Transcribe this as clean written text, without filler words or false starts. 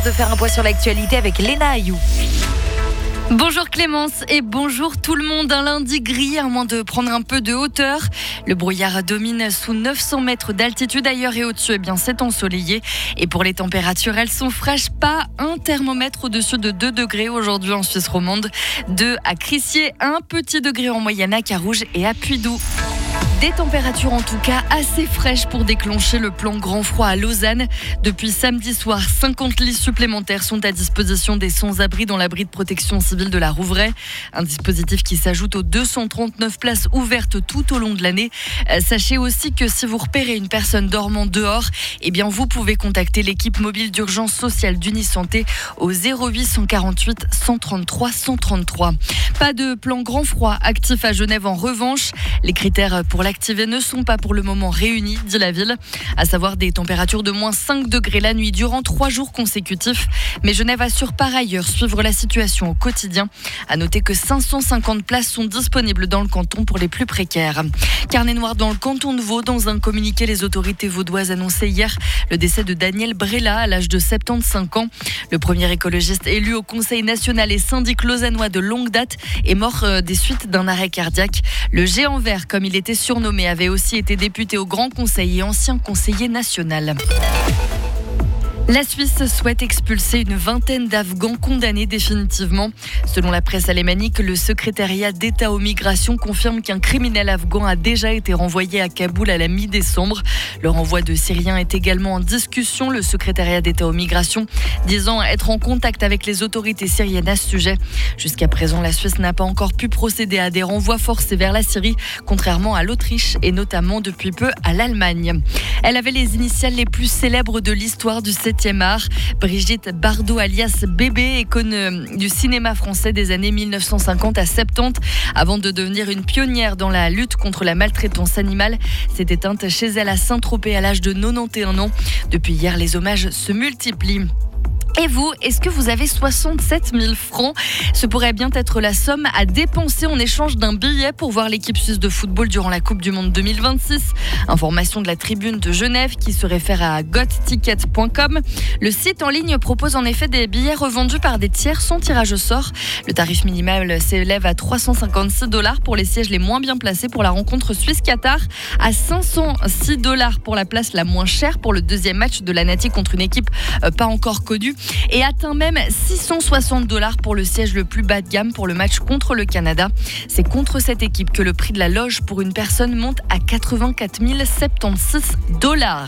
l'heure de faire un point sur l'actualité avec Léna Ayou. Bonjour Clémence et bonjour tout le monde. Un lundi gris à moins de prendre un peu de hauteur. Le brouillard domine sous 900 mètres d'altitude ailleurs et au-dessus, c'est ensoleillé. Et pour les températures, elles sont fraîches. Pas un thermomètre au-dessus de 2 degrés aujourd'hui en Suisse romande. 2 à Crissier, un petit degré en moyenne à Carouge et à Puydoux. Des températures en tout cas assez fraîches pour déclencher le plan grand froid à Lausanne. Depuis samedi soir, 50 lits supplémentaires sont à disposition des sans-abri dans l'abri de protection civile de la Rouvray. Un dispositif qui s'ajoute aux 239 places ouvertes tout au long de l'année. Sachez aussi que si vous repérez une personne dormant dehors, vous pouvez contacter l'équipe mobile d'urgence sociale d'Unisanté au 08 148 133 133. Pas de plan grand froid actif à Genève en revanche. Les critères pour l'activer ne sont pas pour le moment réunis, dit la ville. À savoir des températures de moins 5 degrés la nuit durant 3 jours consécutifs. Mais Genève assure par ailleurs suivre la situation au quotidien. À noter que 550 places sont disponibles dans le canton pour les plus précaires. Carnet noir dans le canton de Vaud. Dans un communiqué, les autorités vaudoises annonçaient hier le décès de Daniel Brella à l'âge de 75 ans. Le premier écologiste élu au Conseil national et syndic lausannois de longue date est mort des suites d'un arrêt cardiaque. Le géant vert, comme il était surnommé, avait aussi été député au Grand Conseil et ancien conseiller national. La Suisse souhaite expulser une vingtaine d'Afghans condamnés définitivement. Selon la presse alémanique, le secrétariat d'État aux migrations confirme qu'un criminel afghan a déjà été renvoyé à Kaboul à la mi-décembre. Le renvoi de Syriens est également en discussion. Le secrétariat d'État aux migrations disant être en contact avec les autorités syriennes à ce sujet. Jusqu'à présent, la Suisse n'a pas encore pu procéder à des renvois forcés vers la Syrie, contrairement à l'Autriche et notamment depuis peu à l'Allemagne. Elle avait les initiales les plus célèbres de l'histoire du 7e art. Brigitte Bardot alias Bébé, icône du cinéma français des années 1950 à 70. Avant de devenir une pionnière dans la lutte contre la maltraitance animale, s'est éteinte chez elle à Saint-Tropez à l'âge de 91 ans. Depuis hier, les hommages se multiplient. Et vous, est-ce que vous avez 67 000 francs ? Ce pourrait bien être la somme à dépenser en échange d'un billet pour voir l'équipe suisse de football durant la Coupe du Monde 2026. Information de la Tribune de Genève qui se réfère à gotticket.com. Le site en ligne propose en effet des billets revendus par des tiers sans tirage au sort. Le tarif minimal s'élève à $356 pour les sièges les moins bien placés pour la rencontre Suisse-Qatar, à $506 pour la place la moins chère pour le deuxième match de la Nati contre une équipe pas encore connue. Et atteint même $660 pour le siège le plus bas de gamme pour le match contre le Canada. C'est contre cette équipe que le prix de la loge pour une personne monte à $84 076.